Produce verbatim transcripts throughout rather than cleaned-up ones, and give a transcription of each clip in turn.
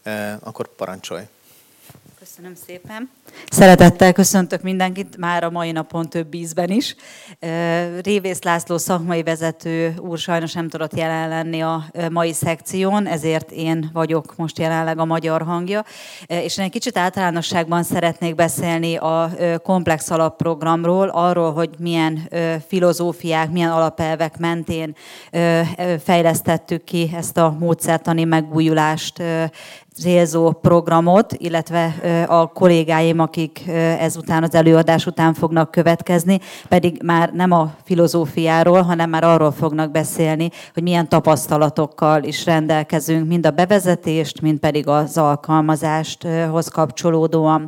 Akkor parancsolj. Köszönöm szépen. Szeretettel köszöntök mindenkit, már a mai napon több ízben is. Révész László szakmai vezető úr sajnos nem tudott jelen lenni a mai szekción, ezért én vagyok most jelenleg a Magyar Hangja. És én egy kicsit általánosságban szeretnék beszélni a komplex alapprogramról, arról, hogy milyen filozófiák, milyen alapelvek mentén fejlesztettük ki ezt a módszertani megújulást célzó programot, illetve a kollégáim, akik ezután az előadás után fognak következni, pedig már nem a filozófiáról, hanem már arról fognak beszélni, hogy milyen tapasztalatokkal is rendelkezünk, mind a bevezetést, mind pedig az alkalmazásthoz kapcsolódóan.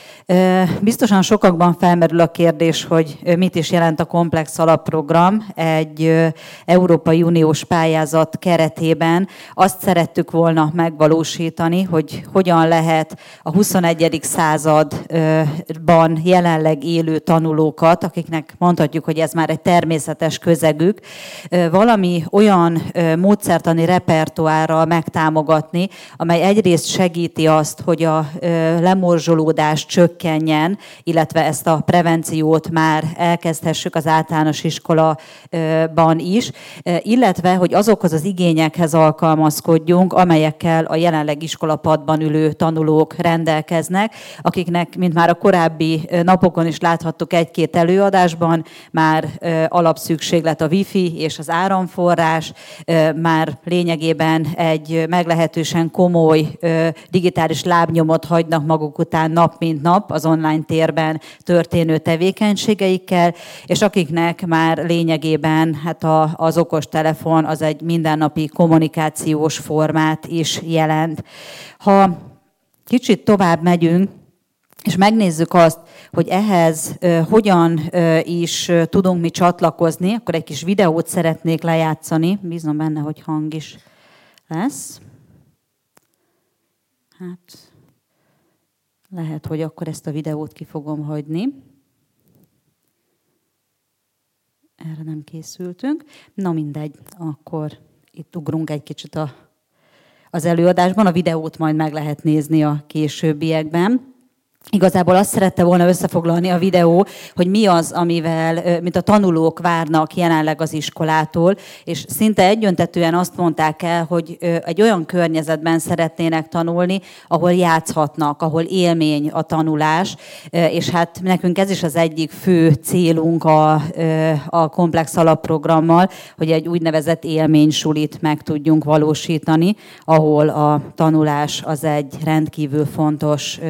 Biztosan sokakban felmerül a kérdés, hogy mit is jelent a komplex alapprogram egy Európai Uniós pályázat keretében. Azt szerettük volna megvalósítani, hogy hogyan lehet a huszonegyedik században jelenleg élő tanulókat, akiknek mondhatjuk, hogy ez már egy természetes közegük, valami olyan módszertani repertoárral megtámogatni, amely egyrészt segíti azt, hogy a lemorzsolódás csökkenjen, Kenjen, illetve ezt a prevenciót már elkezdhessük az általános iskolában is, illetve, hogy azokhoz az igényekhez alkalmazkodjunk, amelyekkel a jelenleg iskolapadban ülő tanulók rendelkeznek, akiknek, mint már a korábbi napokon is láthattuk egy-két előadásban, már alapszükséglet a wifi és az áramforrás, már lényegében egy meglehetősen komoly digitális lábnyomot hagynak maguk után nap mint nap, az online térben történő tevékenységeikkel, és akiknek már lényegében hát a, az okostelefon az egy mindennapi kommunikációs formát is jelent. Ha kicsit tovább megyünk, és megnézzük azt, hogy ehhez uh, hogyan uh, is uh, tudunk mi csatlakozni, akkor egy kis videót szeretnék lejátszani. Bízom benne, hogy hang is lesz. Hát... Lehet, hogy akkor ezt a videót ki fogom hagyni. Erre nem készültünk. Na mindegy, akkor itt ugrunk egy kicsit a, az előadásban. A videót majd meg lehet nézni a későbbiekben. Igazából azt szerette volna összefoglalni a videó, hogy mi az, amivel, mint a tanulók várnak jelenleg az iskolától, és szinte egyöntetűen azt mondták el, hogy egy olyan környezetben szeretnének tanulni, ahol játszhatnak, ahol élmény a tanulás, és hát nekünk ez is az egyik fő célunk a, a komplex alapprogrammal, hogy egy úgynevezett élménysulit meg tudjunk valósítani, ahol a tanulás az egy rendkívül fontos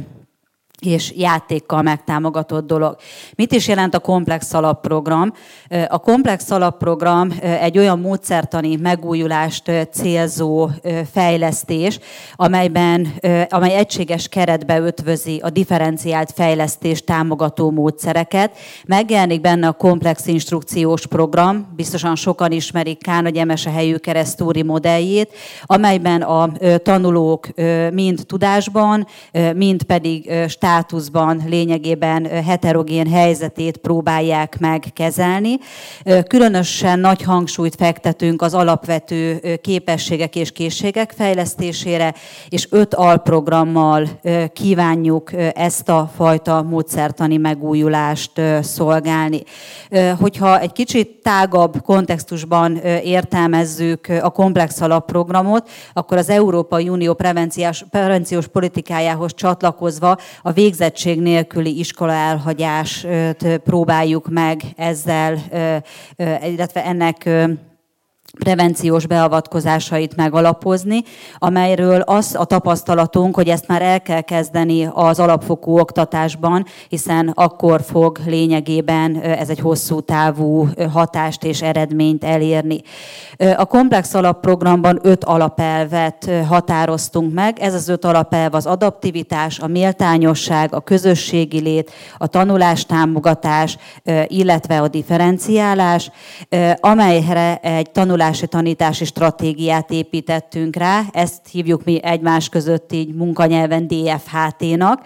és játékkal megtámogatott dolog. Mit is jelent a komplex alapprogram? A komplex alapprogram egy olyan módszertani megújulást célzó fejlesztés, amelyben, amely egységes keretbe ötvözi a differenciált fejlesztést támogató módszereket. Megjelenik benne a komplex instrukciós program, biztosan sokan ismerik Kánagy Emese Helyű Keresztúri modelljét, amelyben a tanulók mind tudásban, mind pedig státuszban lényegében heterogén helyzetét próbálják meg kezelni. Különösen nagy hangsúlyt fektetünk az alapvető képességek és készségek fejlesztésére, és öt alprogrammal kívánjuk ezt a fajta módszertani megújulást szolgálni. Hogyha egy kicsit tágabb kontextusban értelmezzük a komplex alapprogramot, akkor az Európai Unió prevenciós, prevenciós politikájához csatlakozva a végzettség nélküli iskola elhagyást próbáljuk meg ezzel, illetve ennek prevenciós beavatkozásait megalapozni, amelyről az a tapasztalatunk, hogy ezt már el kell kezdeni az alapfokú oktatásban, hiszen akkor fog lényegében ez egy hosszú távú hatást és eredményt elérni. A komplex alapprogramban öt alapelvet határoztunk meg. Ez az öt alapelv az adaptivitás, a méltányosság, a közösségi lét, a tanulástámogatás, illetve a differenciálás, amelyre egy tanulás tanulási, tanítási stratégiát építettünk rá, ezt hívjuk mi egymás között így munkanyelven dé ef há té-nak,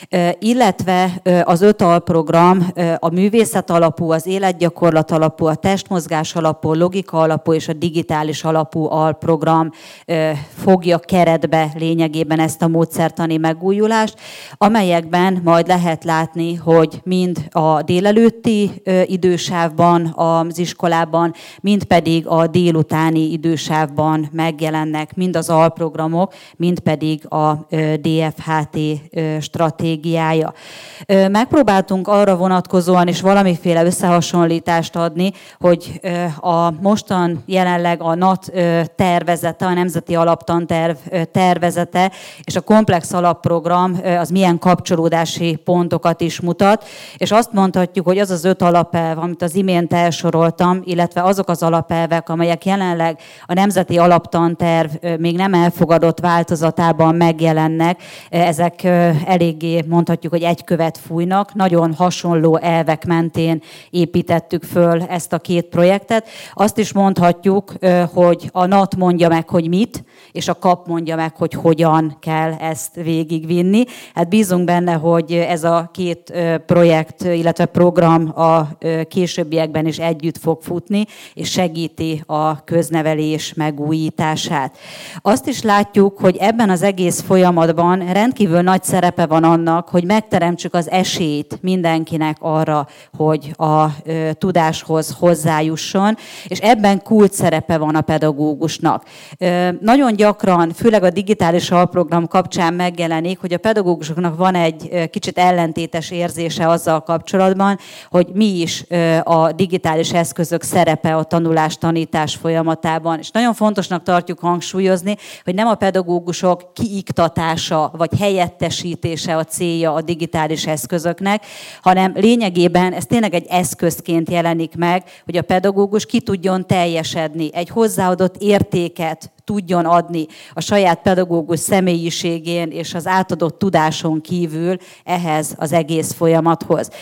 illetve az öt alprogram a művészet alapú, az életgyakorlat alapú, a testmozgás alapú, logika alapú és a digitális alapú alprogram fogja keretbe lényegében ezt a módszertani megújulást, amelyekben majd lehet látni, hogy mind a délelőtti idősávban az iskolában, mind pedig a délutáni idősávban megjelennek mind az alprogramok, mind pedig a dé ef há té stratégiája. Megpróbáltunk arra vonatkozóan is valamiféle összehasonlítást adni, hogy a mostan jelenleg a NAT tervezete, a Nemzeti Alaptanterv tervezete és a komplex alapprogram az milyen kapcsolódási pontokat is mutat, és azt mondhatjuk, hogy az az öt alapelv, amit az imént elsoroltam, illetve azok az alapelvek, amelyek jelenleg a Nemzeti Alaptanterv még nem elfogadott változatában megjelennek, ezek eléggé mondhatjuk, hogy egy követ fújnak, nagyon hasonló elvek mentén építettük föl ezt a két projektet. Azt is mondhatjuk, hogy a NAT mondja meg, hogy mit, és a KAP mondja meg, hogy hogyan kell ezt végigvinni. Hát bízunk benne, hogy ez a két projekt, illetve program a későbbiekben is együtt fog futni, és segíti a köznevelés megújítását. Azt is látjuk, hogy ebben az egész folyamatban rendkívül nagy szerepe van annak, hogy megteremtsük az esélyt mindenkinek arra, hogy a tudáshoz hozzájusson, és ebben kulcs szerepe van a pedagógusnak. Nagyon gyakran, főleg a digitális alprogram kapcsán megjelenik, hogy a pedagógusoknak van egy kicsit ellentétes érzése azzal kapcsolatban, hogy mi is a digitális eszközök szerepe a tanulás-tanítás folyamatában. És nagyon fontosnak tartjuk hangsúlyozni, hogy nem a pedagógusok kiiktatása vagy helyettesítése a célja a digitális eszközöknek, hanem lényegében ez tényleg egy eszközként jelenik meg, hogy a pedagógus ki tudjon teljesedni, egy hozzáadott értéket tudjon adni a saját pedagógus személyiségén és az átadott tudáson kívül ehhez az egész folyamathoz.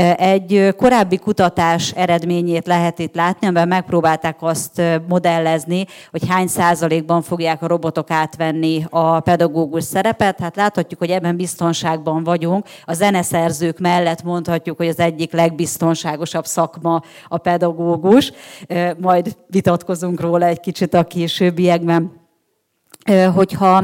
Egy korábbi kutatás eredményét lehet itt látni, amiben megpróbálták azt modellezni, hogy hány százalékban fogják a robotok átvenni a pedagógus szerepet. Hát láthatjuk, hogy ebben biztonságban vagyunk. A zeneszerzők mellett mondhatjuk, hogy az egyik legbiztonságosabb szakma a pedagógus. Majd vitatkozunk róla egy kicsit a későbbiekben. Hogyha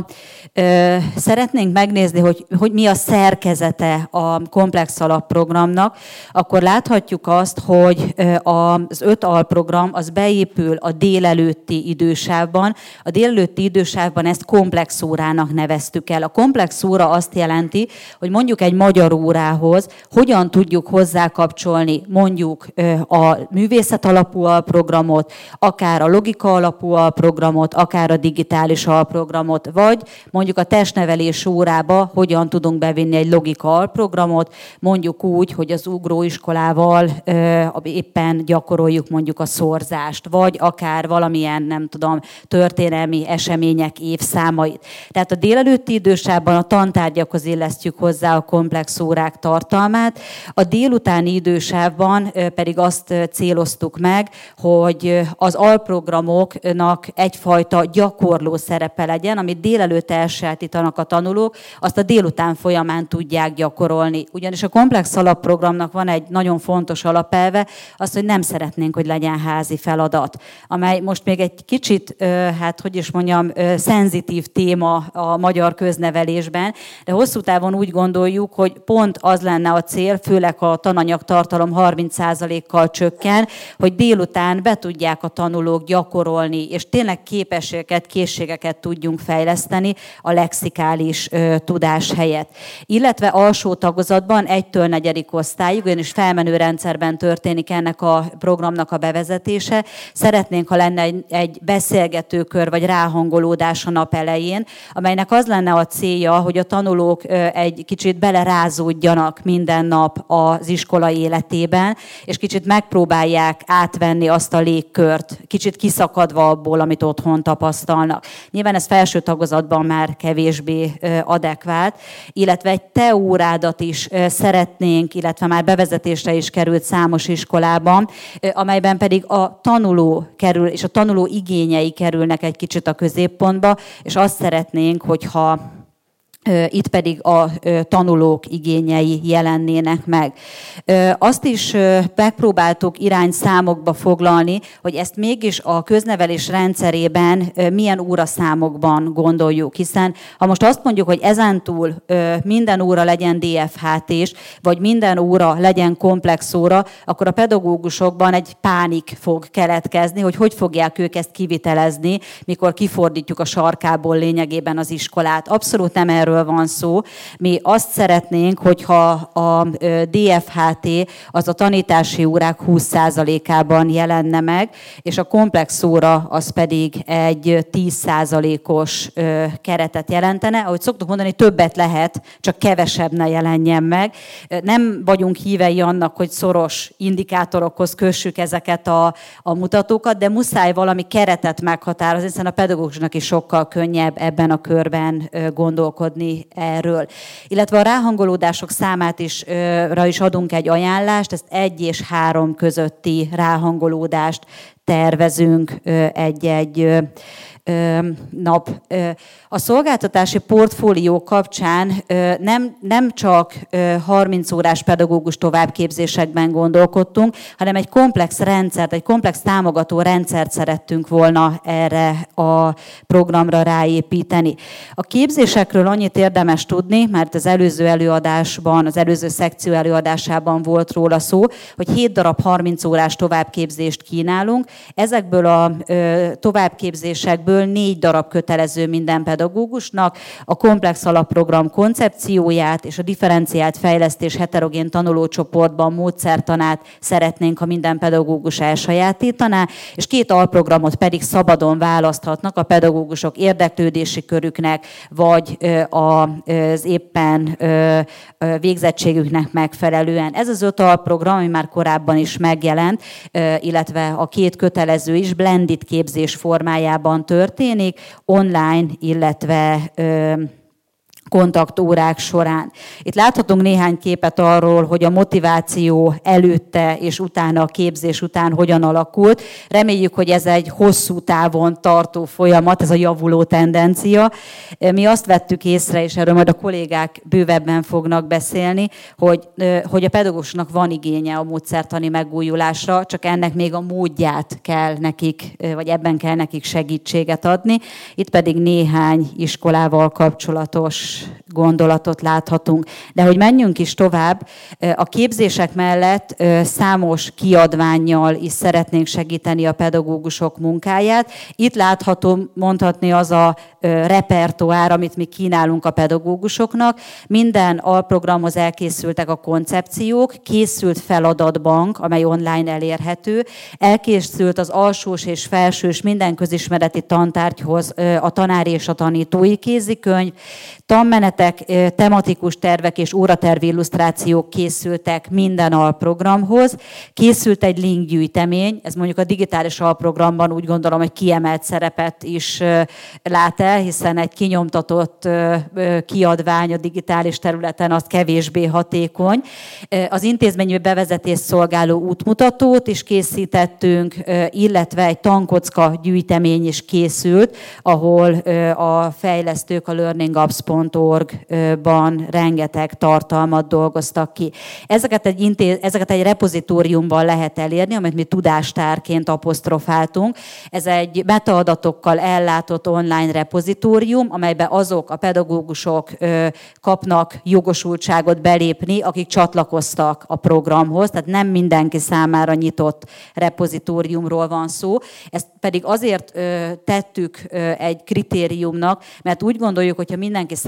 szeretnénk megnézni, hogy, hogy mi a szerkezete a komplex alapprogramnak, akkor láthatjuk azt, hogy az öt alprogram az beépül a délelőtti idősávban. A délelőtti idősávban ezt komplex órának neveztük el. A komplex óra azt jelenti, hogy mondjuk egy magyar órához hogyan tudjuk hozzákapcsolni mondjuk a művészet alapú alprogramot, akár a logika alapú alprogramot, akár a digitális alprogramot, programot, vagy mondjuk a testnevelés órába hogyan tudunk bevinni egy logika alprogramot, mondjuk úgy, hogy az ugróiskolával ö, éppen gyakoroljuk mondjuk a szorzást, vagy akár valamilyen, nem tudom, történelmi események évszámait. Tehát a délelőtti idősávban a tantárgyakhoz illesztjük hozzá a komplex órák tartalmát, a délutáni idősávban ö, pedig azt céloztuk meg, hogy az alprogramoknak egyfajta gyakorló szerepe legyen, amit délelőtt elsajátítanak a tanulók, azt a délután folyamán tudják gyakorolni. Ugyanis a komplex alapprogramnak van egy nagyon fontos alapelve, az, hogy nem szeretnénk, hogy legyen házi feladat, amely most még egy kicsit, hát hogy is mondjam, szenzitív téma a magyar köznevelésben, de hosszú távon úgy gondoljuk, hogy pont az lenne a cél, főleg a tananyagtartalom harminc százalékkal csökken, hogy délután be tudják a tanulók gyakorolni, és tényleg képességeket, készségeket tudjunk fejleszteni a lexikális ö, tudás helyett. Illetve alsó tagozatban egytől negyedik osztályig, ugyanis felmenő rendszerben történik ennek a programnak a bevezetése. Szeretnénk, ha lenne egy, egy beszélgetőkör vagy ráhangolódás a nap elején, amelynek az lenne a célja, hogy a tanulók ö, egy kicsit belerázódjanak minden nap az iskola életében, és kicsit megpróbálják átvenni azt a légkört, kicsit kiszakadva abból, amit otthon tapasztalnak. Nyilván ez felső tagozatban már kevésbé adekvát, illetve egy teórádat is szeretnénk, illetve már bevezetésre is került számos iskolában, amelyben pedig a tanuló kerül, és a tanuló igényei kerülnek egy kicsit a középpontba, és azt szeretnénk, hogyha itt pedig a tanulók igényei jelennének meg. Azt is megpróbáltuk irányszámokba foglalni, hogy ezt mégis a köznevelés rendszerében milyen óraszámokban gondoljuk. Hiszen ha most azt mondjuk, hogy ezentúl minden óra legyen dé ef há té-s, vagy minden óra legyen komplex óra, akkor a pedagógusokban egy pánik fog keletkezni, hogy hogy fogják ők ezt kivitelezni, mikor kifordítjuk a sarkából lényegében az iskolát. Abszolút nem erről van szó. Mi azt szeretnénk, hogyha a dé ef há té az a tanítási órák húsz százalékában jelenne meg, és a komplex óra az pedig egy tíz százalékos keretet jelentene. Ahogy szoktuk mondani, többet lehet, csak kevesebb ne jelenjen meg. Nem vagyunk hívei annak, hogy szoros indikátorokhoz kössük ezeket a, a mutatókat, de muszáj valami keretet meghatározni, hiszen a pedagógusnak is sokkal könnyebb ebben a körben gondolkodni erről. Illetve a ráhangolódások számát is, rá is adunk egy ajánlást, ezt egy és három közötti ráhangolódást tervezünk egy-egy nap. A szolgáltatási portfólió kapcsán nem, nem csak harminc órás pedagógus továbbképzésekben gondolkodtunk, hanem egy komplex rendszert, egy komplex támogató rendszert szerettünk volna erre a programra ráépíteni. A képzésekről annyit érdemes tudni, mert az előző előadásban, az előző szekció előadásában volt róla szó, hogy hét darab harminc órás továbbképzést kínálunk. Ezekből a továbbképzésekből négy darab kötelező minden pedagógusnak, a komplex alapprogram koncepcióját és a differenciált fejlesztés heterogén tanulócsoportban módszertanát szeretnénk, ha minden pedagógus elsajátítaná, és két alprogramot pedig szabadon választhatnak a pedagógusok érdeklődési körüknek, vagy az éppen végzettségüknek megfelelően. Ez az öt alprogram, ami már korábban is megjelent, illetve a két kötelező is blended képzés formájában történik, online, illetve kontaktórák során. Itt láthatunk néhány képet arról, hogy a motiváció előtte és utána, a képzés után hogyan alakult. Reméljük, hogy ez egy hosszú távon tartó folyamat, ez a javuló tendencia. Mi azt vettük észre, és erről majd a kollégák bővebben fognak beszélni, hogy, hogy a pedagógusnak van igénye a módszertani megújulásra, csak ennek még a módját kell nekik, vagy ebben kell nekik segítséget adni. Itt pedig néhány iskolával kapcsolatos gondolatot láthatunk. De hogy menjünk is tovább, a képzések mellett számos kiadvánnyal is szeretnénk segíteni a pedagógusok munkáját. Itt látható, mondhatni az a repertoár, amit mi kínálunk a pedagógusoknak. Minden alprogramhoz elkészültek a koncepciók, készült feladatbank, amely online elérhető, elkészült az alsós és felsős minden közismereti tantárgyhoz a tanári és a tanítói kézikönyv, tanmenetek, tematikus tervek és óraterv illusztrációk készültek minden alprogramhoz. Készült egy linkgyűjtemény, ez mondjuk a digitális alprogramban úgy gondolom, hogy kiemelt szerepet is lát el, hiszen egy kinyomtatott kiadvány a digitális területen az kevésbé hatékony. Az intézményi bevezetést szolgáló útmutatót is készítettünk, illetve egy tankocka gyűjtemény is készült, ahol a fejlesztők a learning apps pont org-ban rengeteg tartalmat dolgoztak ki. Ezeket egy, intéz, ezeket egy repozitóriumban lehet elérni, amit mi tudástárként apostrofáltunk. Ez egy metaadatokkal ellátott online repozitórium, amelyben azok a pedagógusok kapnak jogosultságot belépni, akik csatlakoztak a programhoz, tehát nem mindenki számára nyitott repozitóriumról van szó. Ezt pedig azért tettük egy kritériumnak, mert úgy gondoljuk, hogyha mindenki számára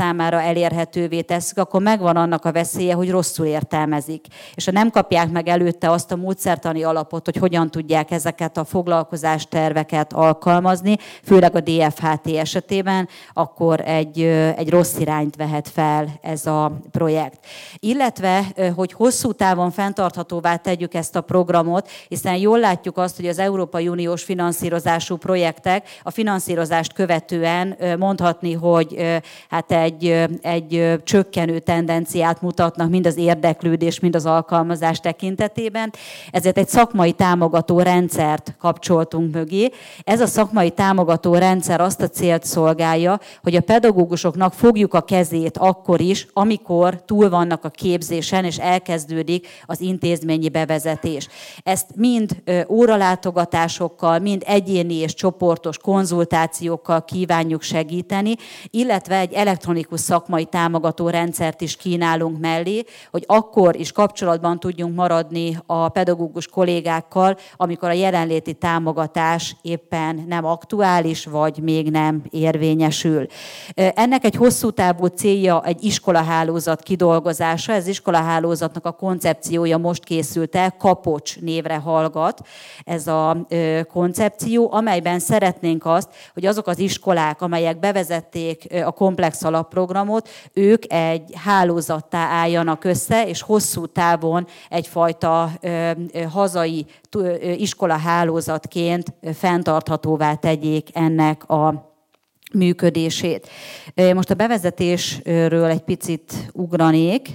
elérhetővé tesszük, akkor megvan annak a veszélye, hogy rosszul értelmezik. És ha nem kapják meg előtte azt a módszertani alapot, hogy hogyan tudják ezeket a foglalkozásterveket alkalmazni, főleg a dé ef há té esetében, akkor egy, egy rossz irányt vehet fel ez a projekt. Illetve, hogy hosszú távon fenntarthatóvá tegyük ezt a programot, hiszen jól látjuk azt, hogy az Európai Uniós finanszírozású projektek a finanszírozást követően mondhatni, hogy hát egy, egy csökkenő tendenciát mutatnak mind az érdeklődés, mind az alkalmazás tekintetében. Ezért egy szakmai támogató rendszert kapcsoltunk mögé. Ez a szakmai támogató rendszer azt a célt szolgálja, hogy a pedagógusoknak fogjuk a kezét akkor is, amikor túl vannak a képzésen, és elkezdődik az intézményi bevezetés. Ezt mind óralátogatásokkal, mind egyéni és csoportos konzultációkkal kívánjuk segíteni, illetve egy elektronikus szakmai támogató rendszert is kínálunk mellé, hogy akkor is kapcsolatban tudjunk maradni a pedagógus kollégákkal, amikor a jelenléti támogatás éppen nem aktuális, vagy még nem érvényesül. Ennek egy hosszú távú célja egy iskolahálózat kidolgozása. Ez iskolahálózatnak a koncepciója most készült el, Kapocs névre hallgat ez a koncepció, amelyben szeretnénk azt, hogy azok az iskolák, amelyek bevezették a komplex alapprogramot, ők egy hálózattá álljanak össze, és hosszú távon egyfajta hazai iskolahálózatként fenntarthatóvá tegyék ennek a működését. Most a bevezetésről egy picit ugranék,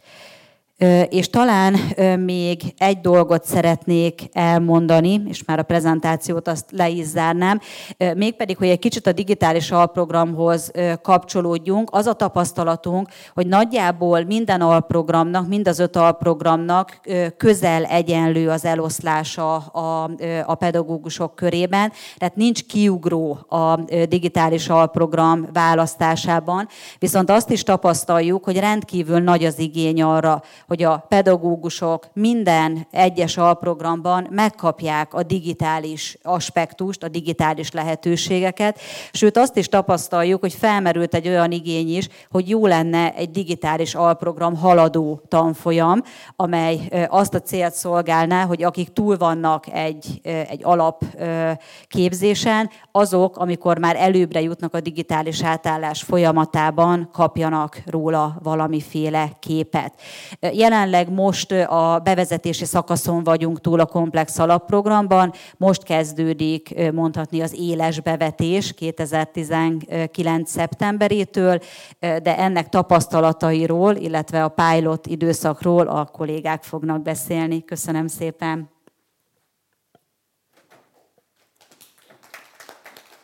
és talán még egy dolgot szeretnék elmondani, és már a prezentációt azt le is zárnám, mégpedig, hogy egy kicsit a digitális alprogramhoz kapcsolódjunk. Az a tapasztalatunk, hogy nagyjából minden alprogramnak, mind az öt alprogramnak közel egyenlő az eloszlása a, a pedagógusok körében, tehát nincs kiugró a digitális alprogram választásában, viszont azt is tapasztaljuk, hogy rendkívül nagy az igény arra, hogy a pedagógusok minden egyes alprogramban megkapják a digitális aspektust, a digitális lehetőségeket, sőt azt is tapasztaljuk, hogy felmerült egy olyan igény is, hogy jó lenne egy digitális alprogram haladó tanfolyam, amely azt a célt szolgálná, hogy akik túl vannak egy, egy alapképzésen, azok, amikor már előbbre jutnak a digitális átállás folyamatában, kapjanak róla valamiféle képet. Jelenleg most a bevezetési szakaszon vagyunk túl a komplex alapprogramban, most kezdődik mondhatni az éles bevetés kétezer-tizenkilenc szeptemberétől, de ennek tapasztalatairól, illetve a pilot időszakról a kollégák fognak beszélni. Köszönöm szépen!